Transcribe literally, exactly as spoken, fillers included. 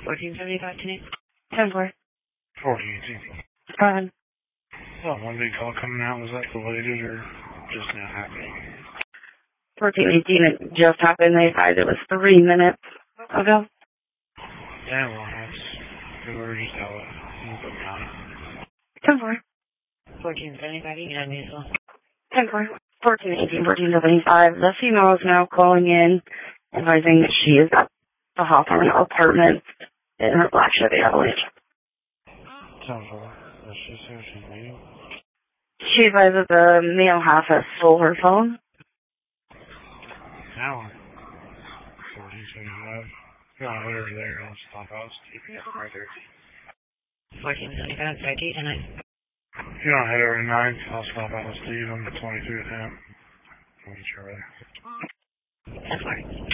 fourteen seventy-five today? ten four. fourteen. Go ahead. Well, one big call coming out, was that related or just now happening? fourteen eighteen, it just happened. They advised it was three minutes ago. Yeah, well, that's, we were just out of input time. ten four. fourteen seventy-five, you can have me as well. ten four. fourteen eighteen, fourteen seventy-five. The female is now calling in, advising that she is at the Hawthorne apartment in her black Chevy Avalanche. ten four. Does she say what she's needing? She advised that the male half has stole her phone. Now, fourteen seventy-five. You want to put her there, I'll stop out. fourteen seventy-five, sorry, two ten nine. If you want to head over to nine, I'll stop out with Steve. I'm the twenty-three with him. We'll get you over there. ten four.